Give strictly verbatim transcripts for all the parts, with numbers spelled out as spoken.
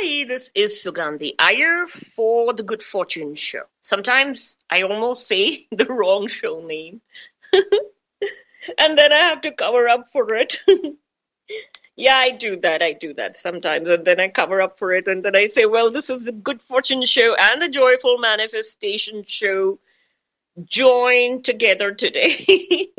Hi, this is Sugandhi Iyer for the Good Fortune Show. Sometimes I almost say the wrong show name, and then I have to cover up for it. Yeah, I do that. I do that sometimes, and then I cover up for it, and then I say, well, this is the Good Fortune Show and the Joyful Manifestation Show joined together today.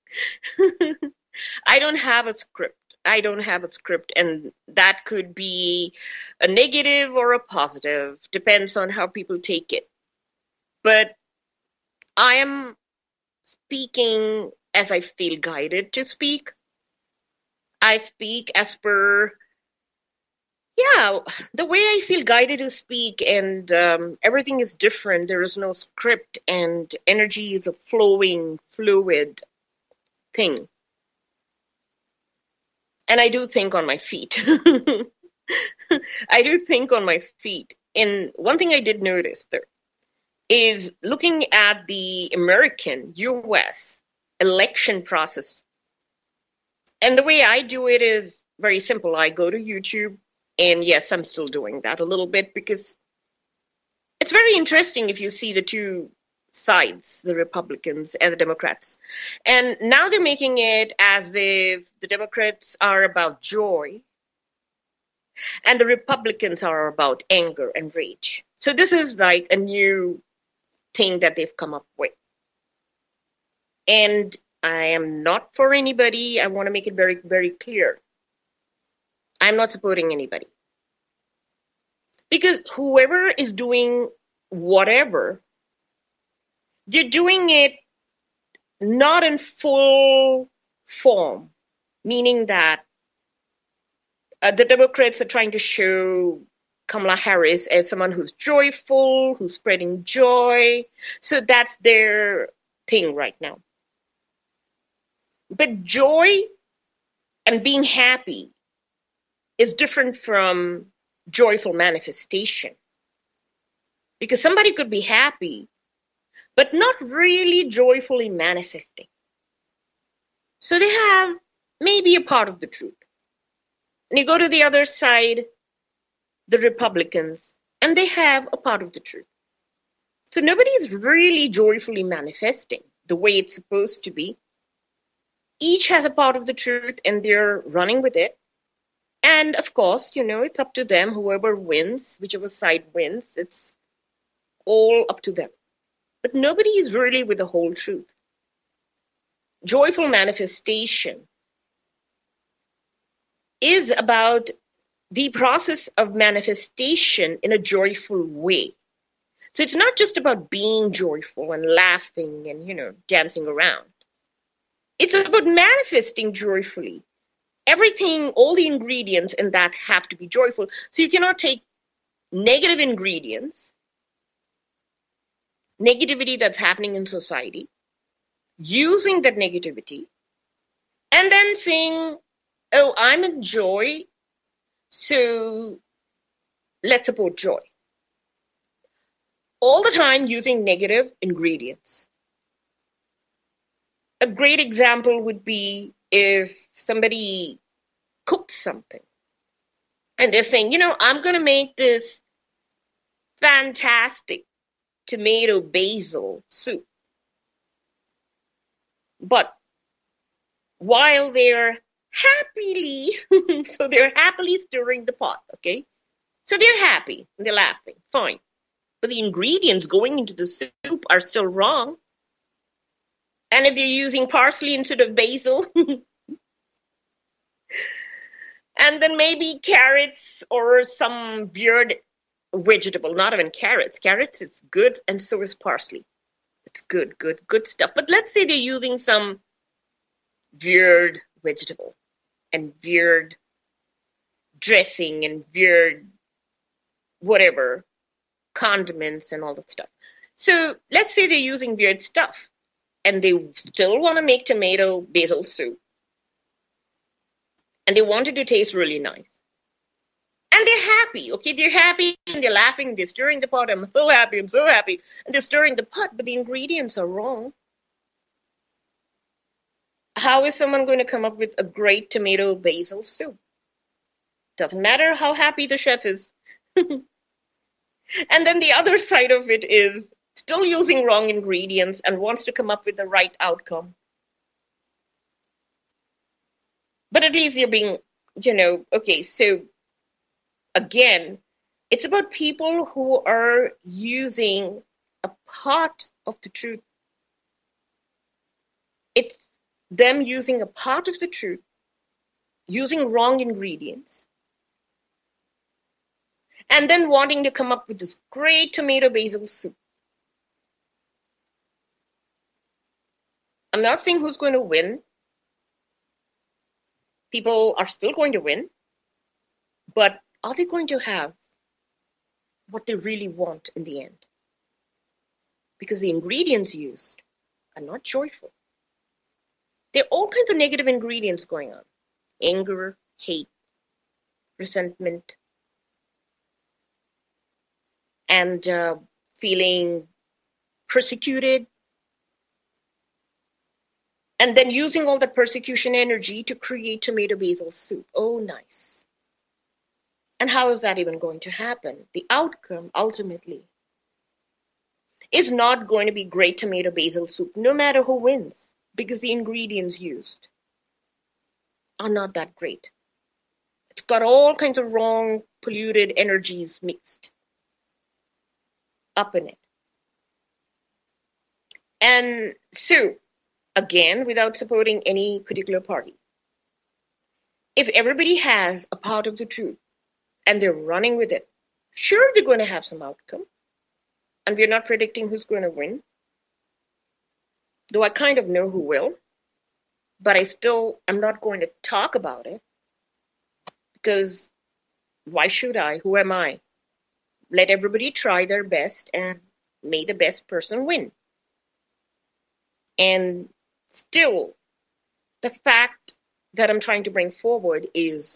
I don't have a script. I don't have a script, and that could be a negative or a positive, depends on how people take it. But I am speaking as I feel guided to speak. I speak as per, yeah, the way I feel guided to speak, and um, everything is different. There is no script, and energy is a flowing, fluid thing. And I do think on my feet. I do think on my feet. And one thing I did notice there is looking at the American U S election process. And the way I do it is very simple. I go to YouTube, and yes, I'm still doing that a little bit because it's very interesting if you see the two sides, the Republicans and the Democrats. And now they're making it as if the Democrats are about joy and the Republicans are about anger and rage. So this is like a new thing that they've come up with. And I am not for anybody. I want to make it very, very clear. I'm not supporting anybody. Because whoever is doing whatever, they're doing it not in full form, meaning that uh, the Democrats are trying to show Kamala Harris as someone who's joyful, who's spreading joy. So that's their thing right now. But joy and being happy is different from joyful manifestation. Because somebody could be happy but not really joyfully manifesting. So they have maybe a part of the truth. And you go to the other side, the Republicans, and they have a part of the truth. So nobody is really joyfully manifesting the way it's supposed to be. Each has a part of the truth, and they're running with it. And of course, you know, it's up to them. Whoever wins, whichever side wins, it's all up to them. But nobody is really with the whole truth. Joyful manifestation is about the process of manifestation in a joyful way. So it's not just about being joyful and laughing and, you know, dancing around. It's about manifesting joyfully. Everything, all the ingredients in that have to be joyful. So you cannot take negative ingredients, negativity that's happening in society, using that negativity, and then saying, oh, I'm in joy, so let's support joy. All the time using negative ingredients. A great example would be if somebody cooks something and they're saying, you know, I'm going to make this fantastic tomato basil soup. But while they're happily, so they're happily stirring the pot, okay? So they're happy and they're laughing, fine. But the ingredients going into the soup are still wrong. And if they're using parsley instead of basil, and then maybe carrots or some weird vegetable, not even carrots. Carrots is good, and so is parsley. It's good, good, good stuff. But let's say they're using some weird vegetable and weird dressing and weird whatever, condiments and all that stuff. So let's say they're using weird stuff and they still want to make tomato basil soup. And they want it to taste really nice. And they're happy, okay? They're happy and they're laughing, they're stirring the pot. I'm so happy, I'm so happy. And they're stirring the pot, but the ingredients are wrong. How is someone going to come up with a great tomato basil soup? Doesn't matter how happy the chef is. And then the other side of it is still using wrong ingredients and wants to come up with the right outcome. But at least you're being, you know, okay, so again, it's about people who are using a part of the truth. It's them using a part of the truth, using wrong ingredients, and then wanting to come up with this great tomato basil soup. I'm not saying who's going to win. People are still going to win, but are they going to have what they really want in the end? Because the ingredients used are not joyful. There are all kinds of negative ingredients going on. Anger, hate, resentment, and uh, feeling persecuted. And then using all that persecution energy to create tomato basil soup. Oh, nice. And how is that even going to happen? The outcome, ultimately, is not going to be great tomato basil soup, no matter who wins, because the ingredients used are not that great. It's got all kinds of wrong, polluted energies mixed up in it. And so, again, without supporting any particular party, if everybody has a part of the truth and they're running with it, sure, they're going to have some outcome. And we're not predicting who's going to win. Though I kind of know who will. But I still am not going to talk about it. Because why should I? Who am I? Let everybody try their best and may the best person win. And still, the fact that I'm trying to bring forward is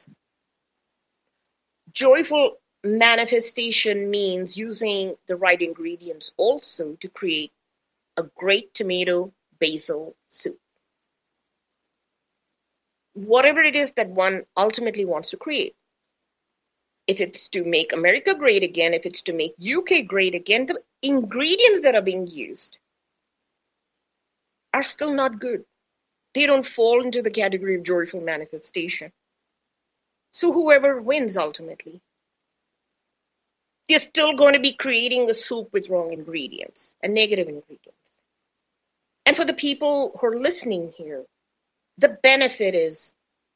joyful manifestation means using the right ingredients also to create a great tomato basil soup. Whatever it is that one ultimately wants to create. If it's to make America great again, if it's to make U K great again, the ingredients that are being used are still not good. They don't fall into the category of joyful manifestation. So whoever wins ultimately, they're still going to be creating a soup with wrong ingredients and negative ingredients. And for the people who are listening here, the benefit is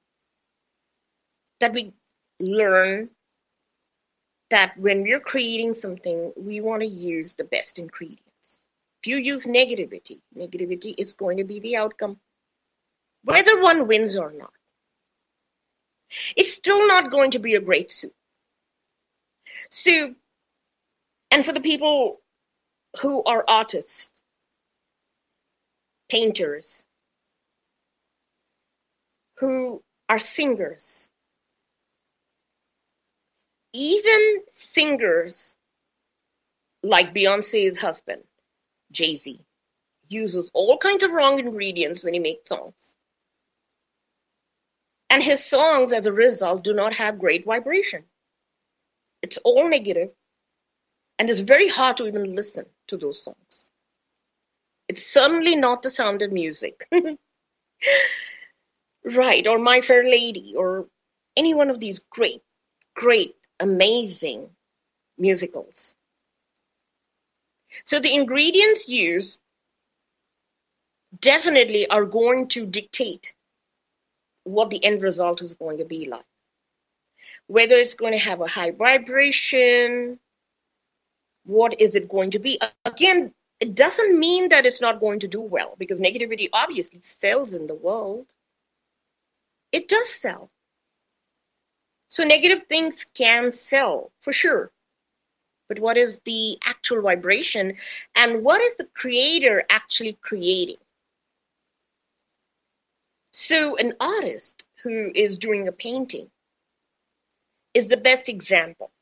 that we learn that when we're creating something, we want to use the best ingredients. If you use negativity, negativity is going to be the outcome, whether one wins or not. It's still not going to be a great soup. So, and for the people who are artists, painters, who are singers, even singers like Beyonce's husband, Jay-Z, uses all kinds of wrong ingredients when he makes songs. And his songs, as a result, do not have great vibration. It's all negative, and it's very hard to even listen to those songs. It's certainly not the Sound of Music. Right, or My Fair Lady, or any one of these great, great, amazing musicals. So the ingredients used definitely are going to dictate what the end result is going to be like. Whether it's going to have a high vibration, what is it going to be? Again, it doesn't mean that it's not going to do well, because negativity obviously sells in the world. It does sell. So negative things can sell, for sure. But what is the actual vibration, and what is the creator actually creating? So an artist who is doing a painting is the best example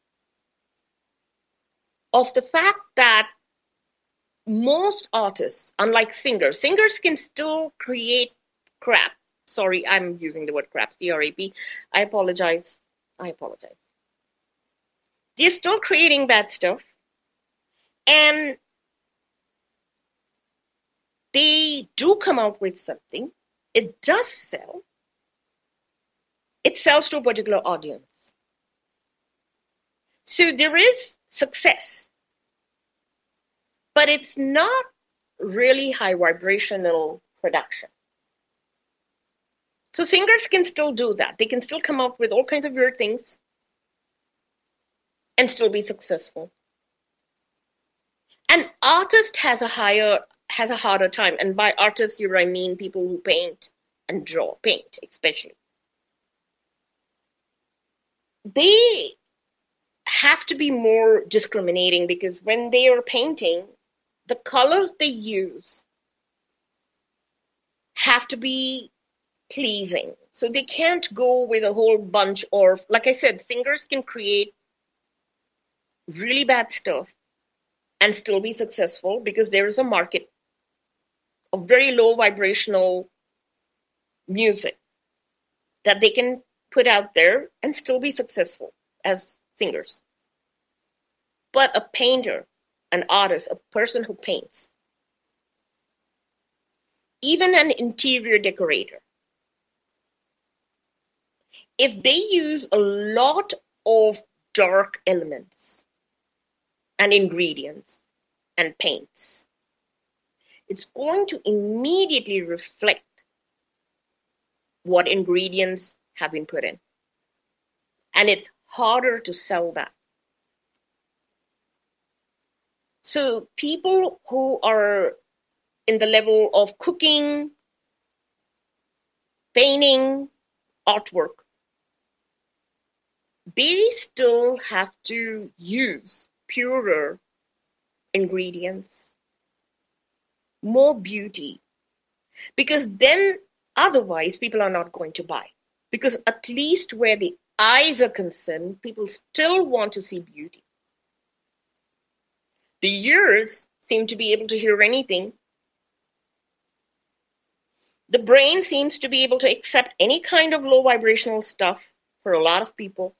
of the fact that most artists, unlike singers, singers can still create crap. Sorry, I'm using the word crap, C R A P. I apologize. I apologize. They're still creating bad stuff, and they do come out with something. It does sell. It sells to a particular audience. So there is success, but it's not really high vibrational production. So singers can still do that. They can still come up with all kinds of weird things and still be successful. An artist has a higher, has a harder time. And by artists here, I mean people who paint and draw, paint especially. They have to be more discriminating because when they are painting, the colors they use have to be pleasing. So they can't go with a whole bunch of, like I said, singers can create really bad stuff and still be successful because there is a market of very low vibrational music that they can put out there and still be successful as singers. But a painter, an artist, a person who paints, even an interior decorator, if they use a lot of dark elements and ingredients and paints, it's going to immediately reflect what ingredients have been put in. And it's harder to sell that. So people who are in the level of cooking, painting, artwork, they still have to use purer ingredients, more beauty, because then otherwise people are not going to buy. Because at least where the eyes are concerned, people still want to see beauty. The ears seem to be able to hear anything. The brain seems to be able to accept any kind of low vibrational stuff for a lot of people.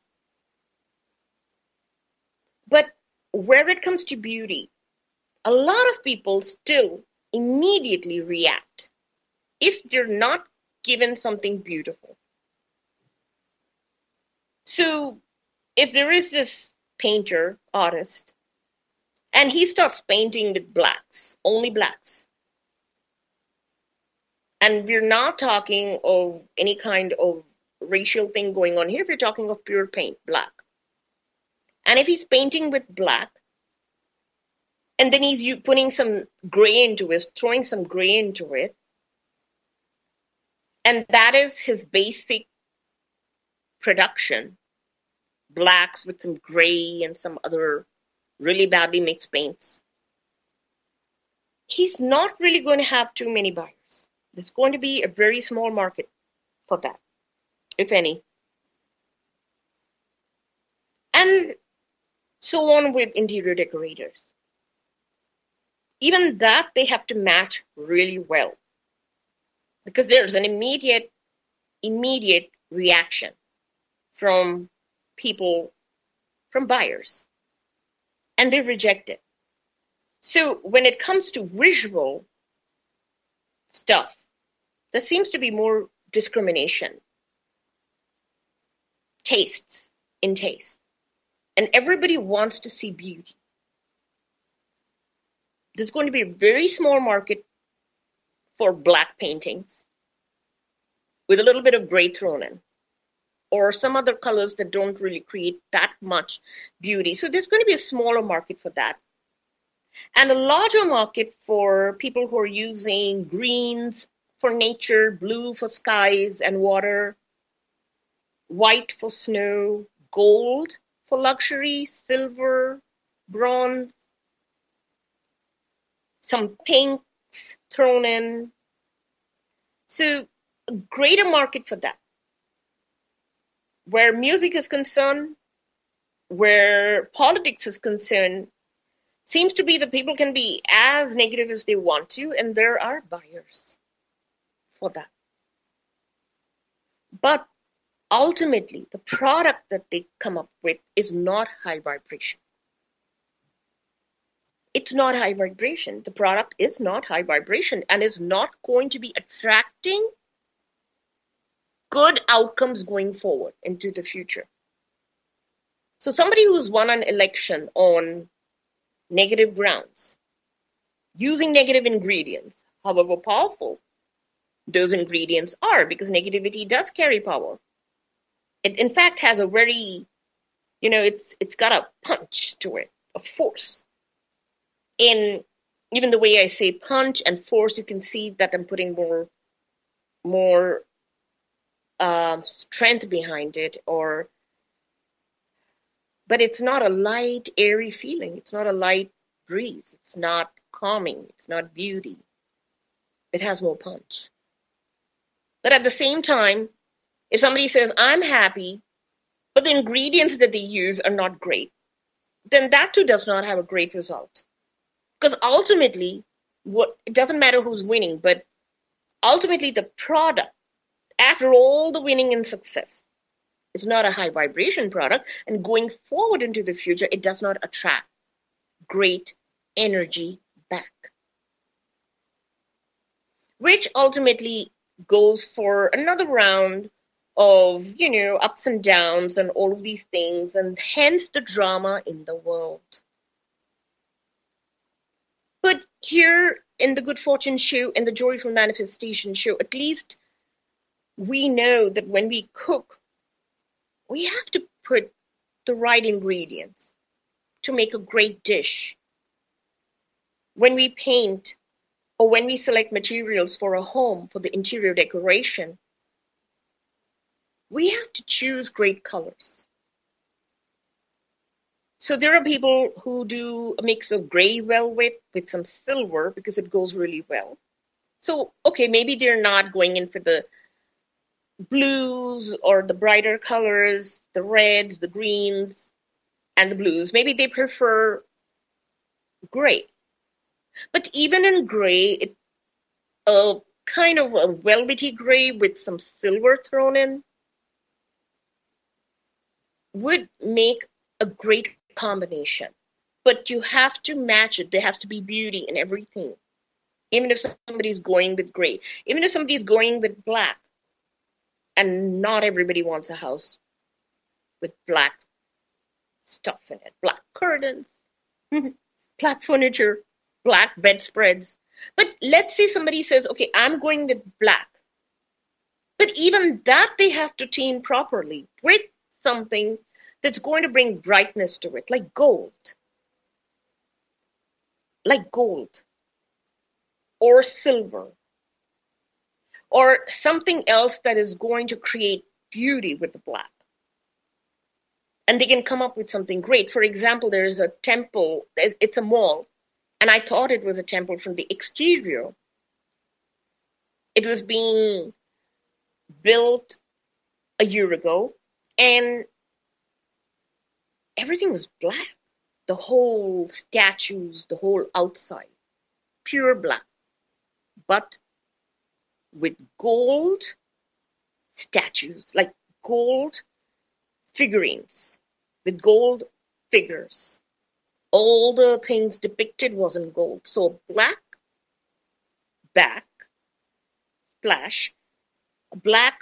But where it comes to beauty, a lot of people still immediately react if they're not given something beautiful. So if there is this painter, artist, and he starts painting with blacks, only blacks, and we're not talking of any kind of racial thing going on here, we're talking of pure paint, black. And if he's painting with black, and then he's putting some gray into it, throwing some gray into it, and that is his basic production, blacks with some gray and some other really badly mixed paints, he's not really going to have too many buyers. There's going to be a very small market for that, if any. And so on with interior decorators. Even that they have to match really well, because there's an immediate, immediate reaction from people, from buyers, and they reject it. So when it comes to visual stuff, there seems to be more discrimination, tastes in taste, and everybody wants to see beauty. There's going to be a very small market for black paintings with a little bit of gray thrown in, or some other colors that don't really create that much beauty. So there's going to be a smaller market for that. And a larger market for people who are using greens for nature, blue for skies and water, white for snow, gold for luxury, silver, bronze, some pinks thrown in. So a greater market for that. Where music is concerned, where politics is concerned, seems to be that people can be as negative as they want to, and there are buyers for that. But ultimately the product that they come up with is not high vibration. It's not high vibration. The product is not high vibration and is not going to be attracting good outcomes going forward into the future. So somebody who's won an election on negative grounds, using negative ingredients, however powerful those ingredients are, because negativity does carry power. It, in fact, has a very, you know, it's it's got a punch to it, a force. In even the way I say punch and force, you can see that I'm putting more, more um, strength behind it, or, but it's not a light, airy feeling. It's not a light breeze. It's not calming. It's not beauty. It has more punch. But at the same time, if somebody says, I'm happy, but the ingredients that they use are not great, then that too does not have a great result. Because ultimately, what it doesn't matter who's winning, but ultimately the product, after all the winning and success, it's not a high vibration product, and going forward into the future, it does not attract great energy back, which ultimately goes for another round of, you know, ups and downs and all of these things, and hence the drama in the world. But here in the Good Fortune Show, in the Joyful Manifestation Show, at least we know that when we cook, we have to put the right ingredients to make a great dish. When we paint, or when we select materials for a home, for the interior decoration, we have to choose great colors. So there are people who do a mix of gray velvet with some silver because it goes really well. So, okay, maybe they're not going in for the blues or the brighter colors, the reds, the greens, and the blues. Maybe they prefer gray. But even in gray, it, a kind of a velvety gray with some silver thrown in would make a great combination. But you have to match it. There has to be beauty in everything. Even if somebody's going with gray, even if somebody's going with black, and not everybody wants a house with black stuff in it, black curtains, black furniture, black bedspreads. But let's say somebody says, okay, I'm going with black. But even that they have to team properly with something that's going to bring brightness to it, like gold. Like gold. Or silver. Or something else that is going to create beauty with the black. And they can come up with something great. For example, there's a temple, it's a mall, and I thought it was a temple from the exterior. It was being built a year ago, and everything was black. The whole statues, the whole outside, pure black. But with gold statues, like gold figurines, with gold figures. All the things depicted was in gold. So black back, flash, a black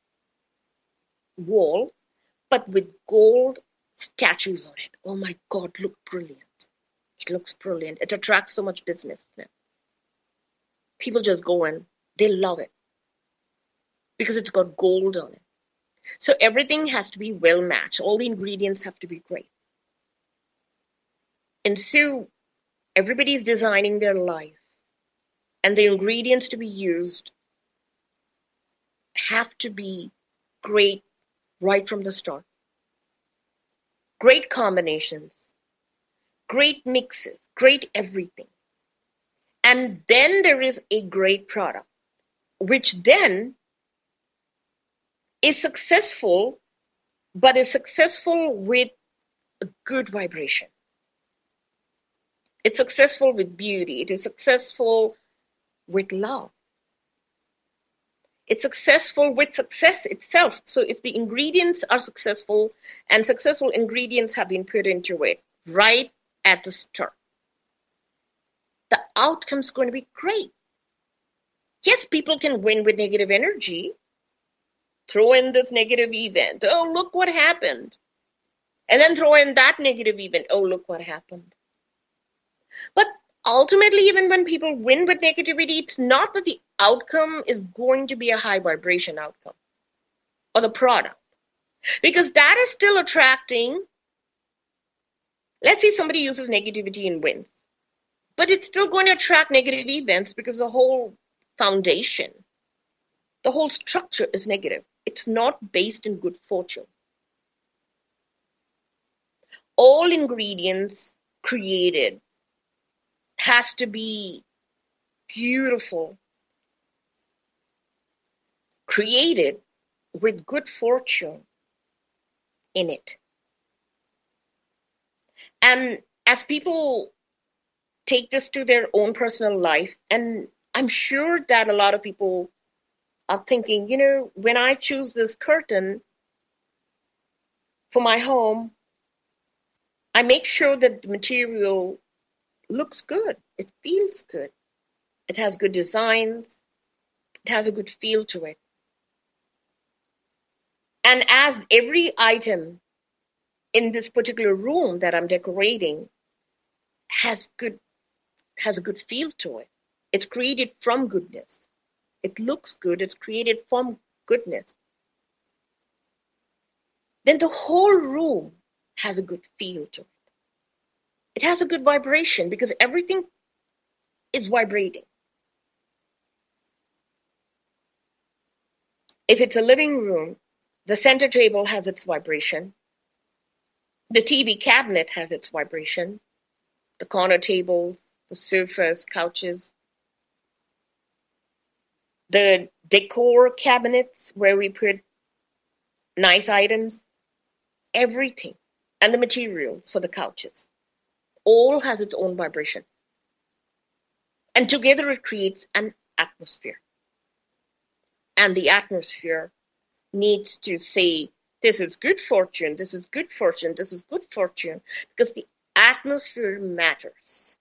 wall, but with gold statues on it. Oh my God, look brilliant. It looks brilliant. It attracts so much business now. People just go in. They love it because it's got gold on it. So everything has to be well matched. All the ingredients have to be great. And so everybody's designing their life, and the ingredients to be used have to be great right from the start. Great combinations, great mixes, great everything. And then there is a great product, which then is successful, but is successful with a good vibration. It's successful with beauty. It is successful with love. It's successful with success itself. So if the ingredients are successful and successful ingredients have been put into it right at the start, the outcome's going to be great. Yes, people can win with negative energy. Throw in this negative event. Oh, look what happened. And then throw in that negative event. Oh, look what happened. But ultimately, even when people win with negativity, it's not that the outcome is going to be a high vibration outcome or the product. Because that is still attracting. Let's say somebody uses negativity and wins. But it's still going to attract negative events because the whole foundation, the whole structure is negative. It's not based in good fortune. All ingredients created has to be beautiful, created with good fortune in it. And as people take this to their own personal life, and I'm sure that a lot of people are thinking, you know, when I choose this curtain for my home, I make sure that the material looks good. It feels good. It has good designs. It has a good feel to it. And as every item in this particular room that I'm decorating has good, has a good feel to it. It's created from goodness. It looks good. It's created from goodness. Then the whole room has a good feel to it. It has a good vibration because everything is vibrating. If it's a living room, the center table has its vibration. The T V cabinet has its vibration. The corner tables, the sofas, couches. The decor cabinets where we put nice items. Everything. And the materials for the couches. All has its own vibration. And together it creates an atmosphere. And the atmosphere needs to say, this is good fortune, this is good fortune, this is good fortune, because the atmosphere matters.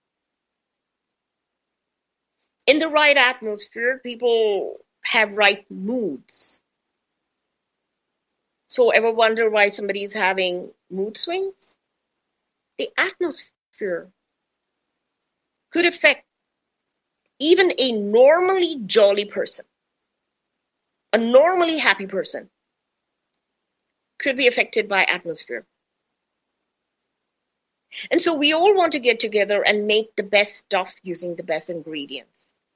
In the right atmosphere, people have right moods. So ever wonder why somebody is having mood swings? The atmosphere could affect even a normally jolly person. A normally happy person could be affected by atmosphere. And so we all want to get together and make the best stuff using the best ingredients.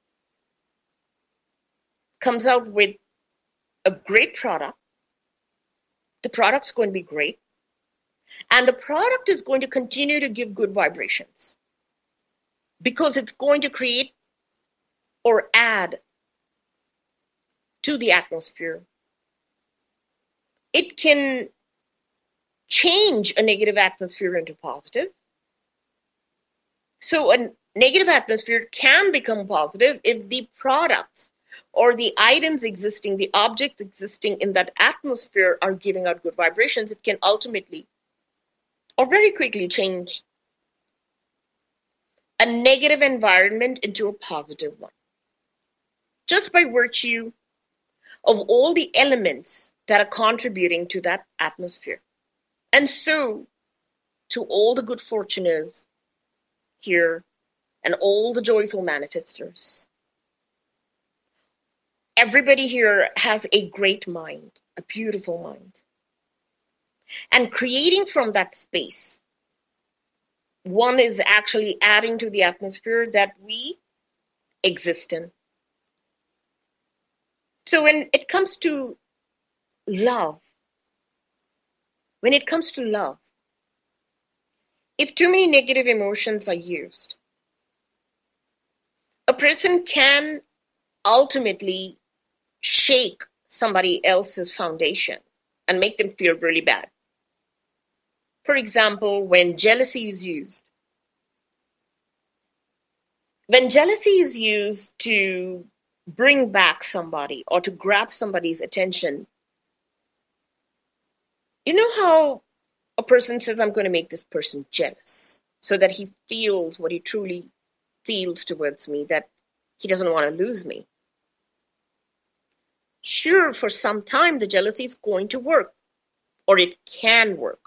Comes out with a great product. The product's going to be great. And the product is going to continue to give good vibrations because it's going to create or add to the atmosphere. It can change a negative atmosphere into positive. So a negative atmosphere can become positive if the products or the items existing, the objects existing in that atmosphere are giving out good vibrations. It can ultimately or very quickly change a negative environment into a positive one. Just by virtue of all the elements that are contributing to that atmosphere. And so, to all the good fortuners here and all the joyful manifestors, everybody here has a great mind, a beautiful mind. And creating from that space, one is actually adding to the atmosphere that we exist in. So when it comes to love, when it comes to love, if too many negative emotions are used, a person can ultimately shake somebody else's foundation and make them feel really bad. For example, when jealousy is used. When jealousy is used to bring back somebody or to grab somebody's attention. You know how a person says, I'm going to make this person jealous so that he feels what he truly feels towards me, that he doesn't want to lose me. Sure, for some time, the jealousy is going to work, or it can work.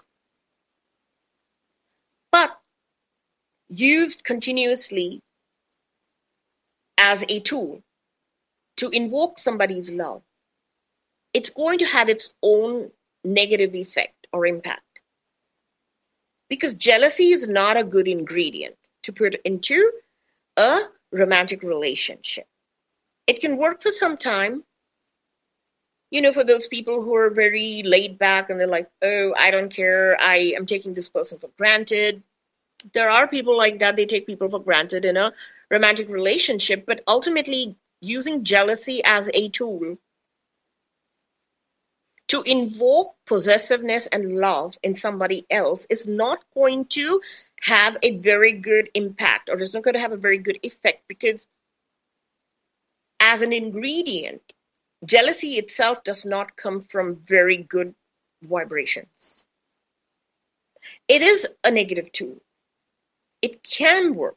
But used continuously as a tool to invoke somebody's love, it's going to have its own negative effect or impact. Because jealousy is not a good ingredient to put into a romantic relationship. It can work for some time. You know, for those people who are very laid back and they're like, oh, I don't care, I am taking this person for granted. There are people like that, they take people for granted in a romantic relationship, but ultimately using jealousy as a tool to invoke possessiveness and love in somebody else is not going to have a very good impact, or it's not going to have a very good effect, because as an ingredient, jealousy itself does not come from very good vibrations. It is a negative tool. It can work,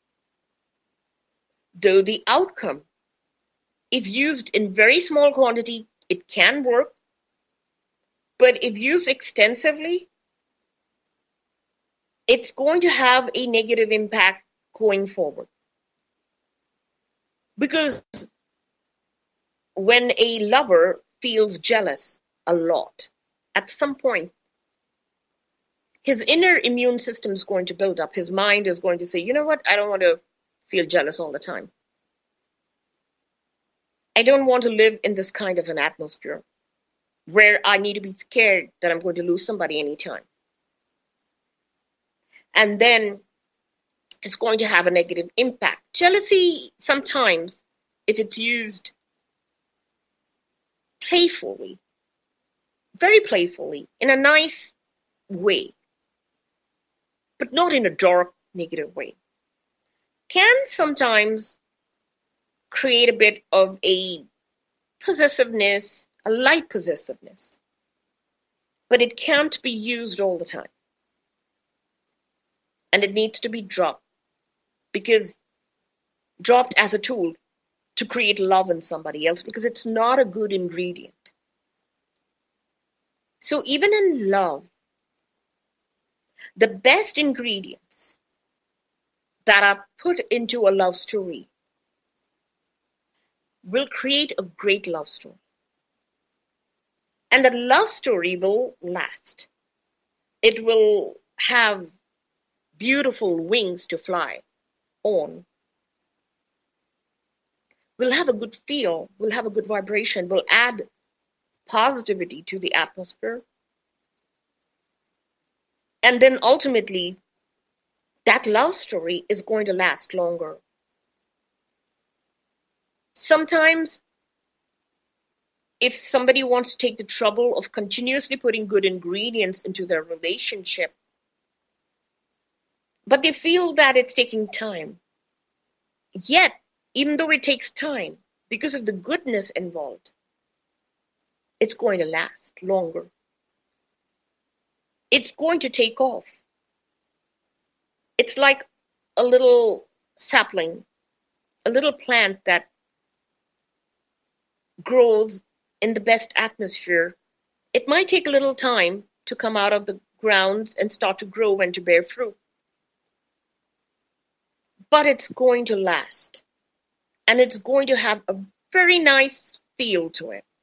though the outcome, if used in very small quantity, it can work. But if used extensively, it's going to have a negative impact going forward. Because when a lover feels jealous a lot, at some point, his inner immune system is going to build up. His mind is going to say, you know what, I don't want to feel jealous all the time. I don't want to live in this kind of an atmosphere where I need to be scared that I'm going to lose somebody anytime. And then it's going to have a negative impact. Jealousy, sometimes, if it's used playfully, very playfully, in a nice way, but not in a dark, negative way, can sometimes create a bit of a possessiveness, a light possessiveness. But it can't be used all the time. And it needs to be dropped, because dropped as a tool to create love in somebody else, because it's not a good ingredient. So even in love, the best ingredients that are put into a love story will create a great love story. And the love story will last. It will have beautiful wings to fly on. We'll have a good feel, we'll have a good vibration, we'll add positivity to the atmosphere. And then ultimately, that love story is going to last longer. Sometimes, if somebody wants to take the trouble of continuously putting good ingredients into their relationship, but they feel that it's taking time, yet, even though it takes time, because of the goodness involved, it's going to last longer. It's going to take off. It's like a little sapling, a little plant that grows in the best atmosphere. It might take a little time to come out of the ground and start to grow and to bear fruit. But it's going to last. And it's going to have a very nice feel to it.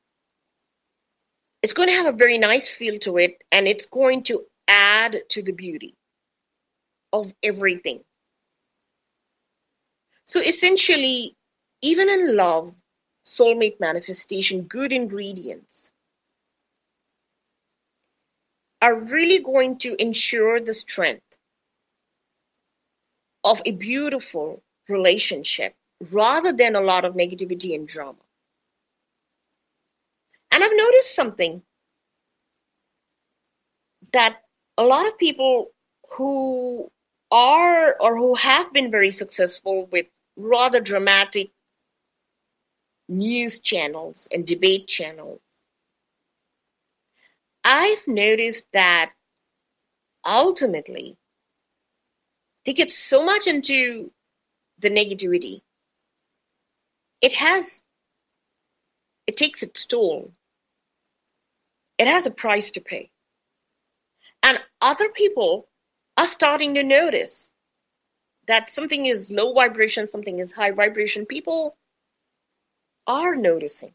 It's going to have a very nice feel to it, and it's going to add to the beauty of everything. So essentially, even in love, soulmate manifestation, good ingredients are really going to ensure the strength of a beautiful relationship rather than a lot of negativity and drama. And I've noticed something, that a lot of people who are or who have been very successful with rather dramatic news channels and debate channels, I've noticed that ultimately they get so much into the negativity. It has, it takes its toll. It has a price to pay. And other people are starting to notice that something is low vibration, something is high vibration. People are noticing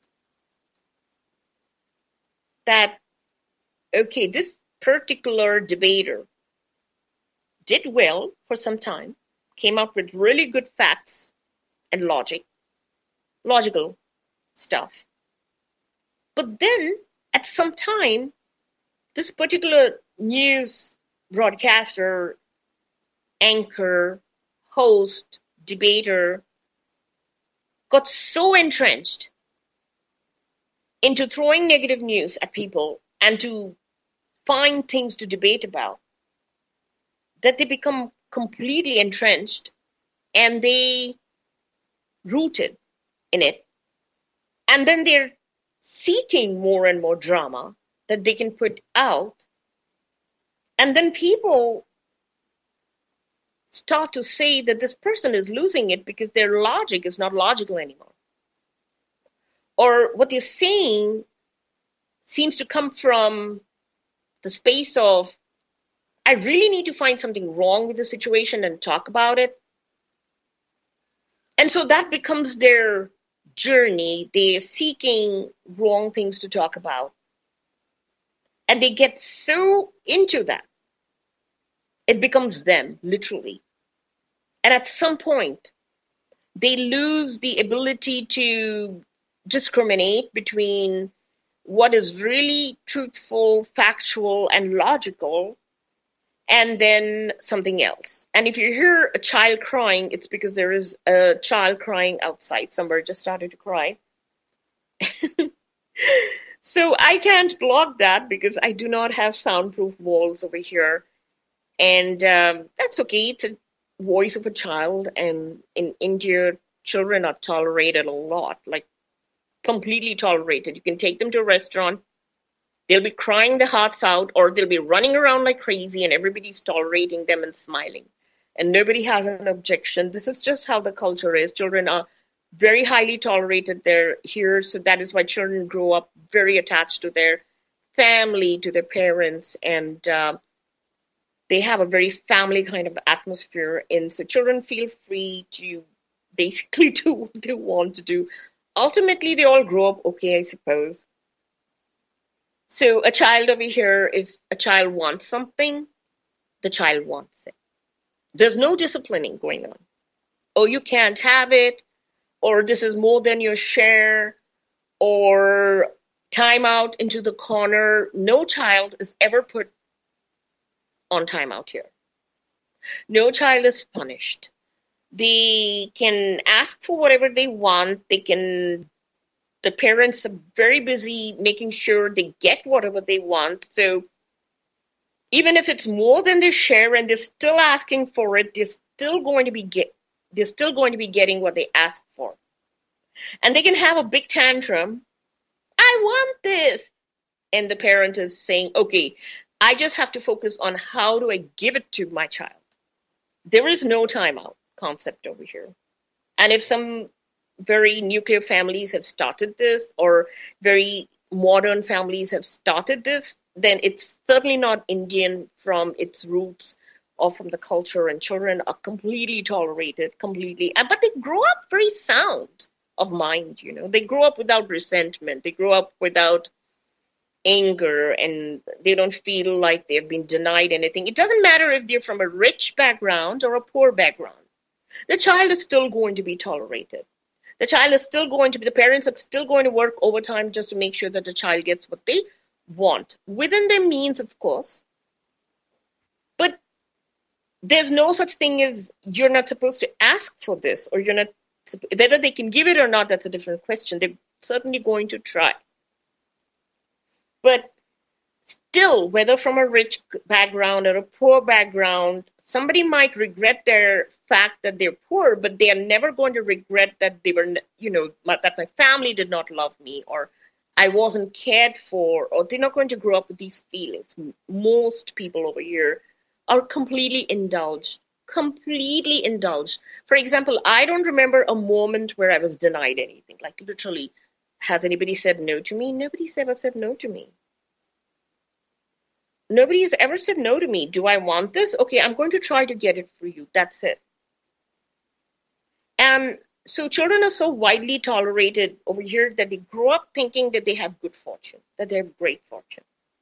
that, okay, this particular debater did well for some time, came up with really good facts and logic, logical stuff. But then at some time, this particular news broadcaster, anchor, host, debater got so entrenched into throwing negative news at people and to find things to debate about that they become completely entrenched and they rooted in it. And then they're seeking more and more drama that they can put out. And then people start to say that this person is losing it because their logic is not logical anymore. Or what they're saying seems to come from the space of, I really need to find something wrong with the situation and talk about it. And so that becomes their journey. They're seeking wrong things to talk about. And they get so into that, it becomes them, literally. And at some point, they lose the ability to discriminate between what is really truthful, factual, and logical, and then something else. And if you hear a child crying, it's because there is a child crying outside. Somebody just started to cry. So I can't block that because I do not have soundproof walls over here. And um, that's okay. It's a voice of a child. And in India, children are tolerated a lot, like completely tolerated. You can take them to a restaurant. They'll be crying their hearts out, or they'll be running around like crazy, and everybody's tolerating them and smiling. And nobody has an objection. This is just how the culture is. Children are very highly tolerated there here, so that is why children grow up very attached to their family, to their parents, and uh, they have a very family kind of atmosphere. And so children feel free to basically do what they want to do. Ultimately, they all grow up okay, I suppose. So a child over here, if a child wants something, the child wants it. There's no disciplining going on. Oh, you can't have it, or this is more than your share, or time out into the corner. No child is ever put on timeout here. No child is punished. They can ask for whatever they want. They can, the parents are very busy making sure they get whatever they want. So even if it's more than their share and they're still asking for it, they're still going to be get, they're still going to be getting what they asked for. And they can have a big tantrum. I want this. And the parent is saying, okay, I just have to focus on how do I give it to my child. There is no timeout concept over here. And if some very nuclear families have started this, or very modern families have started this, then it's certainly not Indian from its roots or from the culture, and children are completely tolerated, completely, but they grow up very sound of mind, you know. They grow up without resentment. They grow up without anger, and they don't feel like they've been denied anything. It doesn't matter if they're from a rich background or a poor background. The child is still going to be tolerated. The child is still going to be, the parents are still going to work overtime just to make sure that the child gets what they want, within their means, of course. But there's no such thing as you're not supposed to ask for this, or you're not, whether they can give it or not, that's a different question. They're certainly going to try. But still, whether from a rich background or a poor background, Somebody might regret their fact that they're poor, but they are never going to regret that they were, you know, that my family did not love me, or I wasn't cared for, or they're not going to grow up with these feelings. Most people over here are completely indulged, completely indulged. For example, I don't remember a moment where I was denied anything. Like literally, has anybody said no to me? Nobody's ever said no to me. Nobody has ever said no to me. Do I want this? Okay, I'm going to try to get it for you. That's it. And so children are so widely tolerated over here that they grow up thinking that they have good fortune, that they have great fortune.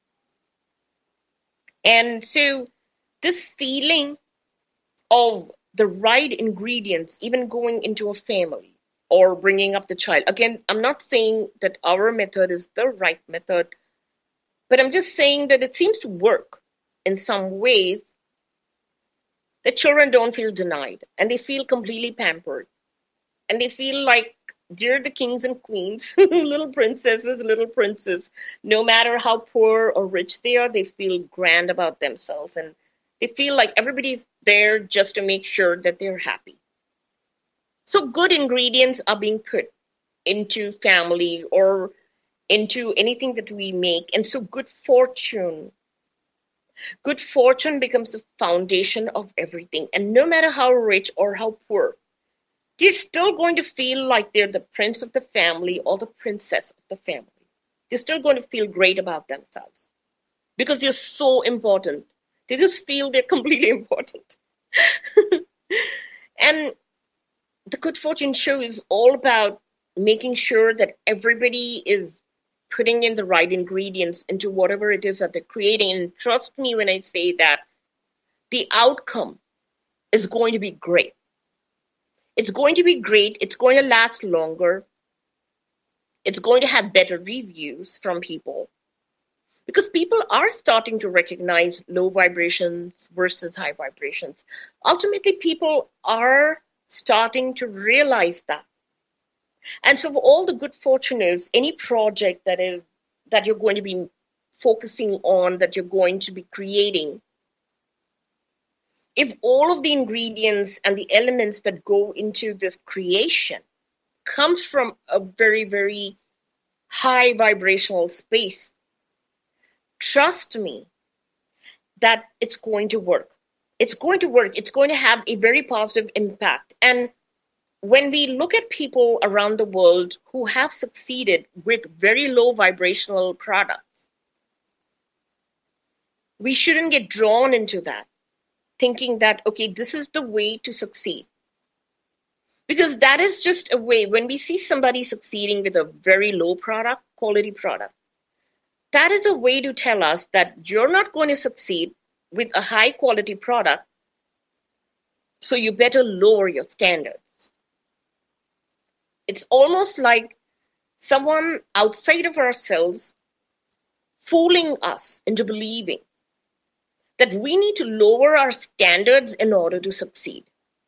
And so this feeling of the right ingredients, even going into a family or bringing up the child. Again, I'm not saying that our method is the right method, but I'm just saying that it seems to work in some ways that children don't feel denied and they feel completely pampered. And they feel like they're the kings and queens, little princesses, little princes. No matter how poor or rich they are, they feel grand about themselves. And they feel like everybody's there just to make sure that they're happy. So good ingredients are being put into family or into anything that we make. And so good fortune, good fortune becomes the foundation of everything. And no matter how rich or how poor, they're still going to feel like they're the prince of the family or the princess of the family. They're still going to feel great about themselves because they're so important. They just feel they're completely important. And the Good Fortune Show is all about making sure that everybody is putting in the right ingredients into whatever it is that they're creating. And trust me when I say that the outcome is going to be great. It's going to be great. It's going to last longer. It's going to have better reviews from people because people are starting to recognize low vibrations versus high vibrations. Ultimately, people are starting to realize that. And so all the good fortune is any project that is that you're going to be focusing on, that you're going to be creating, if all of the ingredients and the elements that go into this creation comes from a very, very high vibrational space, trust me that it's going to work. It's going to work. It's going to have a very positive impact. And when we look at people around the world who have succeeded with very low vibrational products, we shouldn't get drawn into that, thinking that, okay, this is the way to succeed. Because that is just a way, when we see somebody succeeding with a very low product, quality product, that is a way to tell us that you're not going to succeed with a high quality product, so you better lower your standards. It's almost like someone outside of ourselves fooling us into believing that we need to lower our standards in order to succeed.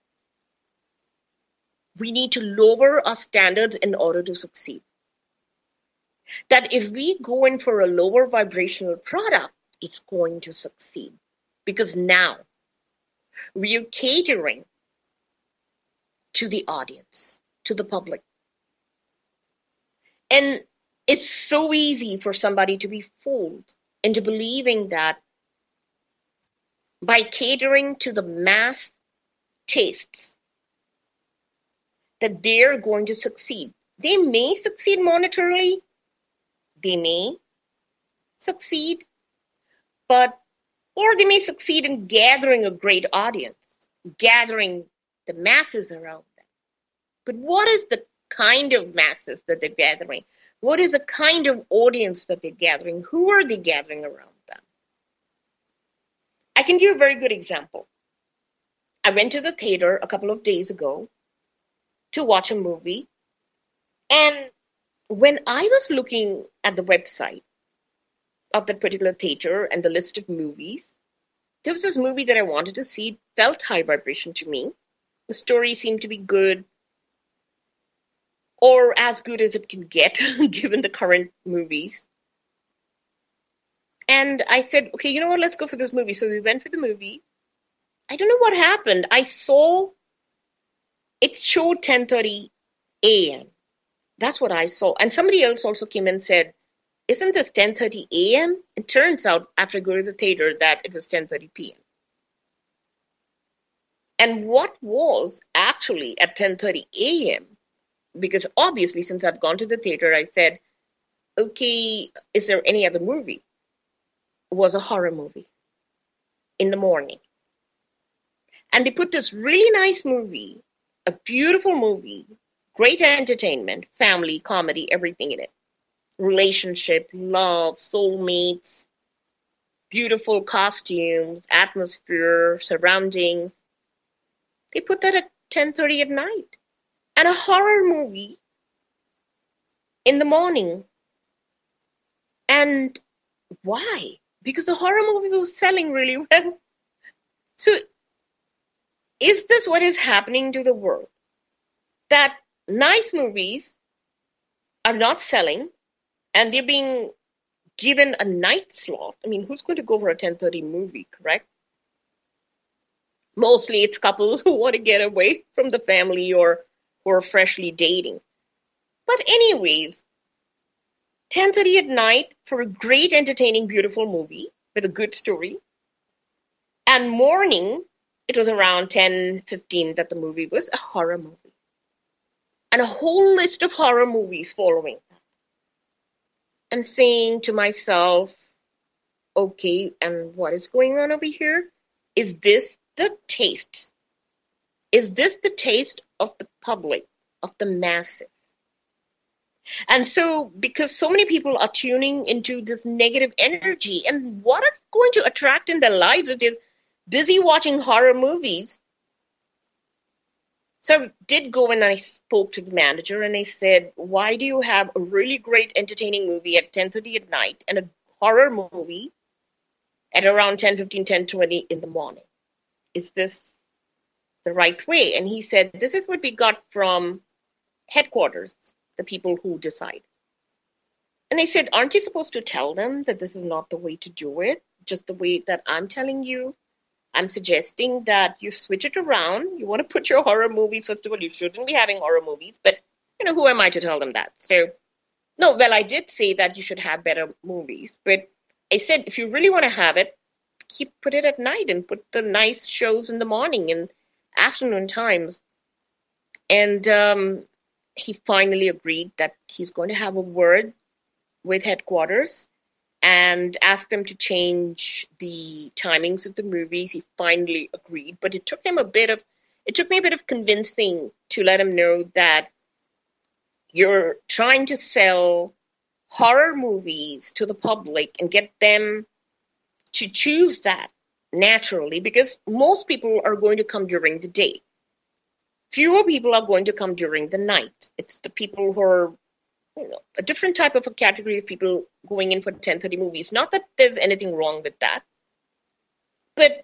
We need to lower our standards in order to succeed. That if we go in for a lower vibrational product, it's going to succeed. Because now we are catering to the audience, to the public. And it's so easy for somebody to be fooled into believing that by catering to the mass tastes, that they're going to succeed. They may succeed monetarily, they may succeed, but, or they may succeed in gathering a great audience, gathering the masses around them. But what is the kind of masses that they're gathering? What is the kind of audience that they're gathering? Who are they gathering around them? I can give you a very good example. I went to the theater a couple of days ago to watch a movie. And when I was looking at the website of that particular theater and the list of movies, there was this movie that I wanted to see. It felt high vibration to me. The story seemed to be good, or as good as it can get, given the current movies. And I said, okay, you know what, let's go for this movie. So we went for the movie. I don't know what happened. I saw it showed ten thirty a m. That's what I saw. And somebody else also came and said, isn't this ten thirty a m? It turns out after going to the theater that it was ten thirty p m. And what was actually at ten thirty a m, because obviously since I've gone to the theater, I said, okay, is there any other movie? It was a horror movie in the morning. And they put this really nice movie, a beautiful movie, great entertainment, family, comedy, everything in it. Relationship, love, soulmates, beautiful costumes, atmosphere, surroundings. They put that at ten thirty at night. And a horror movie in the morning. And why? Because the horror movie was selling really well. So is this what is happening to the world? That nice movies are not selling and they're being given a night slot. I mean, who's going to go for a ten thirty movie, correct? Mostly it's couples who want to get away from the family or who are freshly dating. But anyways, ten thirty at night for a great, entertaining, beautiful movie with a good story. And morning, it was around ten fifteen that the movie was a horror movie. And a whole list of horror movies following that. I'm saying to myself, okay, and what is going on over here? Is this the taste? Is this the taste of the public, of the masses? And so, because so many people are tuning into this negative energy, and what are they going to attract in their lives if they're busy watching horror movies? So I did go and I spoke to the manager and I said, why do you have a really great entertaining movie at ten thirty at night and a horror movie at around ten fifteen, ten twenty in the morning? Is this the right way? And he said, this is what we got from headquarters, the people who decide. And I said, aren't you supposed to tell them that this is not the way to do it? Just the way that I'm telling you. I'm suggesting that you switch it around. You want to put your horror movies, first of all, you shouldn't be having horror movies, but, you know, who am I to tell them that? So, no, well, I did say that you should have better movies, but I said, if you really want to have it, keep put it at night and put the nice shows in the morning and afternoon times. And um, he finally agreed that he's going to have a word with headquarters and asked them to change the timings of the movies. He finally agreed, but it took him a bit of, it took me a bit of convincing to let him know that you're trying to sell horror movies to the public and get them to choose that naturally, because most people are going to come during the day. Fewer people are going to come during the night. It's the people who are, you know, a different type of a category of people going in for ten thirty movies. Not that there's anything wrong with that, but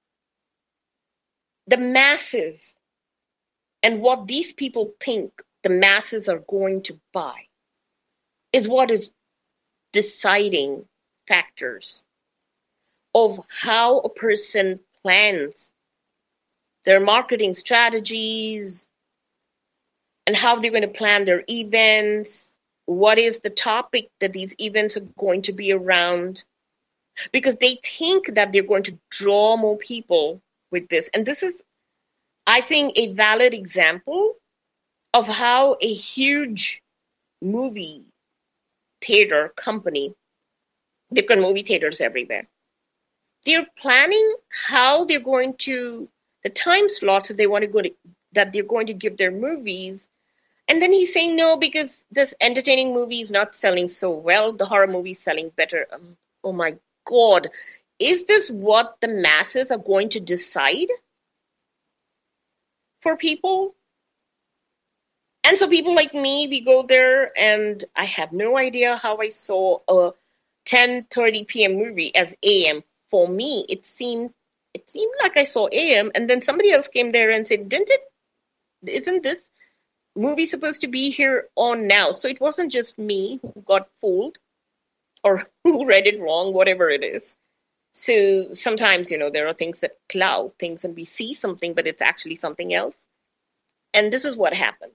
the masses and what these people think the masses are going to buy is what is deciding factors of how a person plans their marketing strategies and how they're going to plan their events. What is the topic that these events are going to be around? Because they think that they're going to draw more people with this. And this is, I think, a valid example of how a huge movie theater company, they've got movie theaters everywhere, they're planning how they're going to, the time slots that they want to go to, that they're going to give their movies. And then he's saying, no, because this entertaining movie is not selling so well. The horror movie is selling better. Um, oh, my God. Is this what the masses are going to decide for people? And so people like me, we go there, and I have no idea how I saw a ten thirty p.m. movie as A M. For me, it seemed it seemed like I saw A M, and then somebody else came there and said, didn't it? Isn't this movie supposed to be here on now? So it wasn't just me who got fooled or who read it wrong, whatever it is. So sometimes, you know, there are things that cloud things and we see something, but it's actually something else. And this is what happened.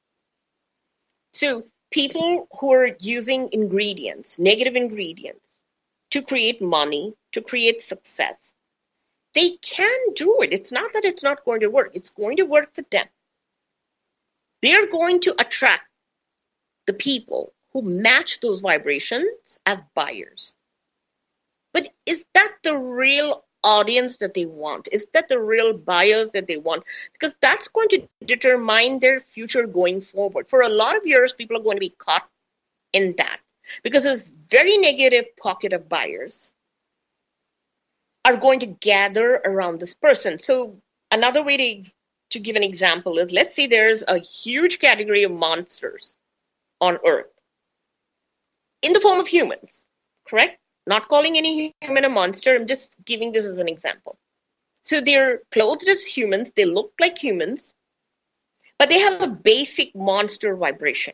So people who are using ingredients, negative ingredients, to create money, to create success, they can do it. It's not that it's not going to work. It's going to work for them. They're going to attract the people who match those vibrations as buyers. But is that the real audience that they want? Is that the real buyers that they want? Because that's going to determine their future going forward. For a lot of years, people are going to be caught in that because a very negative pocket of buyers are going to gather around this person. So another way to, to give an example is, let's say there's a huge category of monsters on Earth in the form of humans, correct? Not calling any human a monster. I'm just giving this as an example. So they're clothed as humans. They look like humans, but they have a basic monster vibration.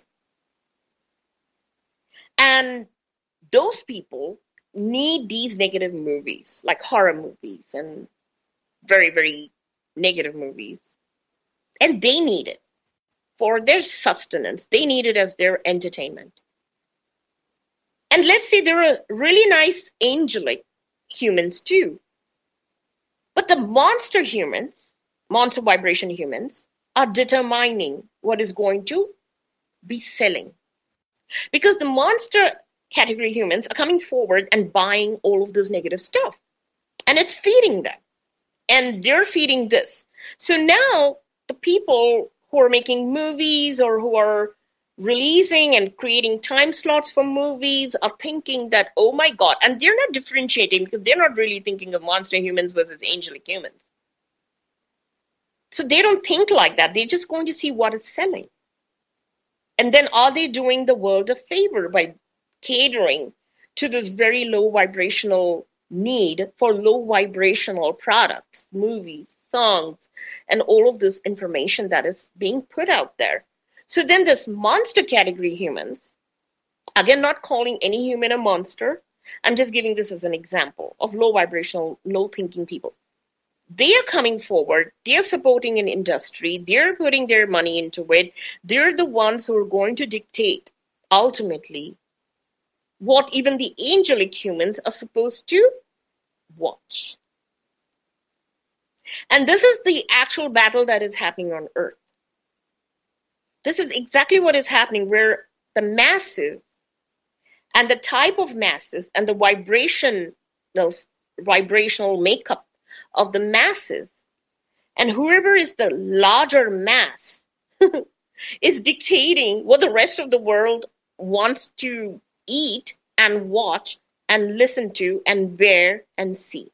And those people need these negative movies, like horror movies and very, very negative movies. And they need it for their sustenance. They need it as their entertainment. And let's say there are really nice angelic humans too. But the monster humans, monster vibration humans, are determining what is going to be selling. Because the monster category humans are coming forward and buying all of this negative stuff. And it's feeding them. And they're feeding this. So now the people who are making movies or who are releasing and creating time slots for movies are thinking that, oh my God, and they're not differentiating because they're not really thinking of monster humans versus angelic humans. So they don't think like that. They're just going to see what is selling. And then are they doing the world a favor by catering to this very low vibrational need for low vibrational products, movies, songs, and all of this information that is being put out there? So then this monster category humans, again, not calling any human a monster, I'm just giving this as an example of low vibrational, low thinking people. They are coming forward, they're supporting an industry, they're putting their money into it, they're the ones who are going to dictate, ultimately, what even the angelic humans are supposed to watch. And this is the actual battle that is happening on Earth. This is exactly what is happening, where the masses and the type of masses and the vibrational, vibrational makeup of the masses and whoever is the larger mass is dictating what the rest of the world wants to eat and watch and listen to and wear and see.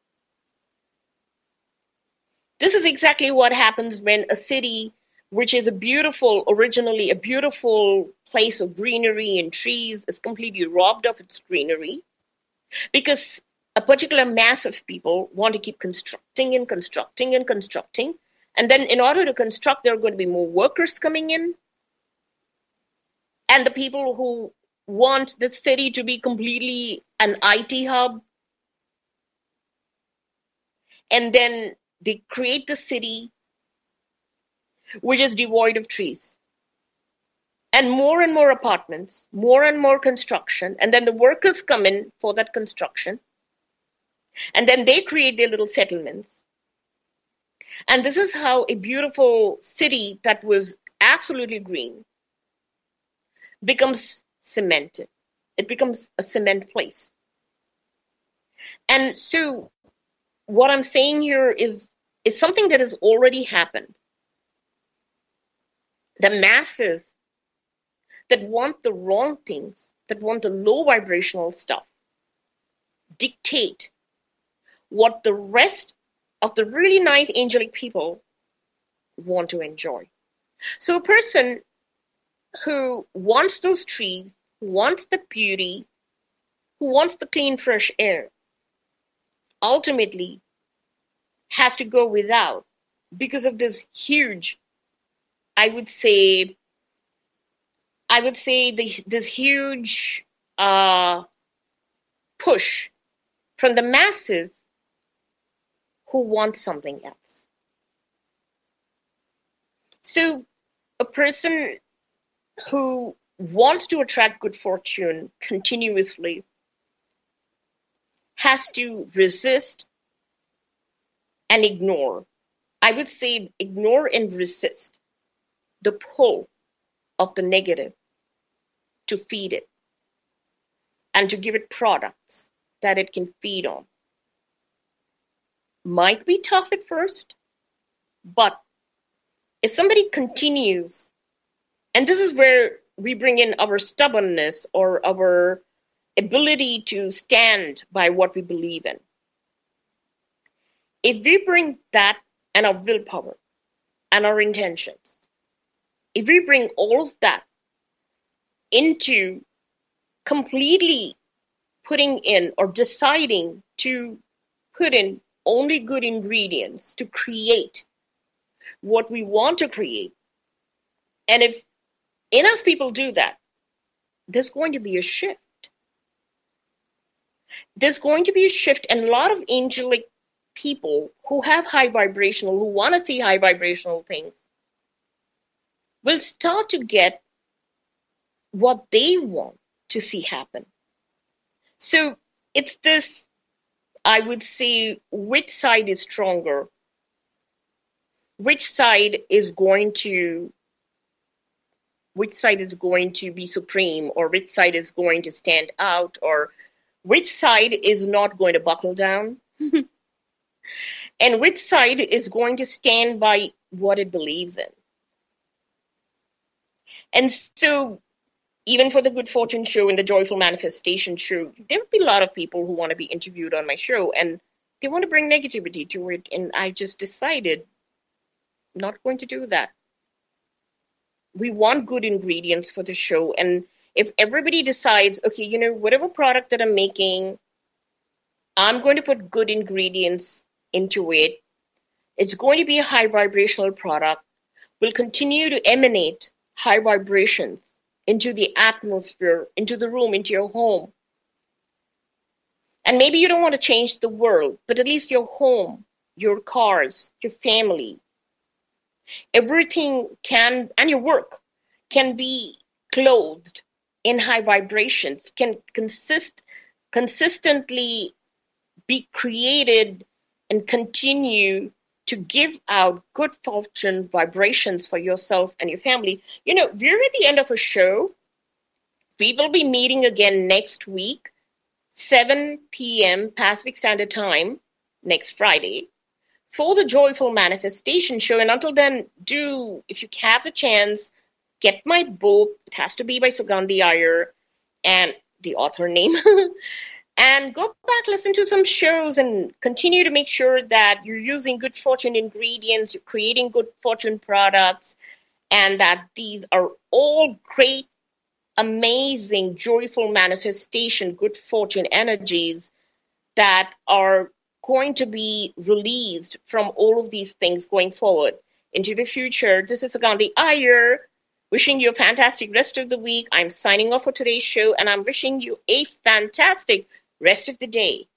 This is exactly what happens when a city, which is a beautiful, originally a beautiful place of greenery and trees, is completely robbed of its greenery because a particular mass of people want to keep constructing and constructing and constructing. And then in order to construct, there are going to be more workers coming in. And the people who want the city to be completely an I T hub. And then they create the city which is devoid of trees. And more and more apartments, more and more construction. And then the workers come in for that construction. And then they create their little settlements. And this is how a beautiful city that was absolutely green becomes cemented. It becomes a cement place. And so what I'm saying here is, is something that has already happened. The masses that want the wrong things, that want the low vibrational stuff, dictate what the rest of the really nice angelic people want to enjoy. So a person who wants those trees, who wants the beauty, who wants the clean, fresh air, ultimately has to go without because of this huge, I would say, I would say the, this huge uh, push from the masses who want something else. So a person who wants to attract good fortune continuously has to resist and ignore. I would say ignore and resist the pull of the negative to feed it and to give it products that it can feed on. Might be tough at first, but if somebody continues, and this is where we bring in our stubbornness or our ability to stand by what we believe in. If we bring that and our willpower and our intentions, if we bring all of that into completely putting in or deciding to put in only good ingredients to create what we want to create, and if enough people do that, there's going to be a shift. There's going to be a shift, and a lot of angelic people who have high vibrational, who want to see high vibrational things, will start to get what they want to see happen. So it's this, I would say, which side is stronger? Which side is going to which side is going to be supreme, or which side is going to stand out, or which side is not going to buckle down, and which side is going to stand by what it believes in. And so even for the Good Fortune Show and the Joyful Manifestation Show, there will be a lot of people who want to be interviewed on my show, and they want to bring negativity to it, and I just decided not going to do that. We want good ingredients for the show, and if everybody decides, okay, you know, whatever product that I'm making, I'm going to put good ingredients into it. It's going to be a high vibrational product. We'll continue to emanate high vibrations into the atmosphere, into the room, into your home. And maybe you don't want to change the world, but at least your home, your cars, your family, everything can, and your work can be clothed in high vibrations, can consist consistently be created and continue to give out good fortune vibrations for yourself and your family. You know, we're at the end of a show. We will be meeting again next week, seven p.m. Pacific Standard Time, next Friday, for the Joyful Manifestation Show. And until then, do, if you have the chance, get my book. It has to be by Sugandhi Iyer and the author name. And go back, listen to some shows, and continue to make sure that you're using good fortune ingredients, you're creating good fortune products, and that these are all great, amazing, joyful manifestation, good fortune energies that are going to be released from all of these things going forward into the future. This is Sugandhi Iyer, wishing you a fantastic rest of the week. I'm signing off for today's show, and I'm wishing you a fantastic rest of the day.